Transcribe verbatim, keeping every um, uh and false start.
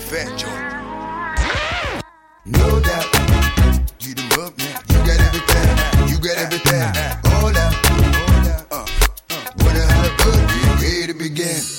fat joint. No doubt. You the book, man. You got everything. You got everything. Hold up. Hold up. Uh, uh, what a how good. Ready to begin.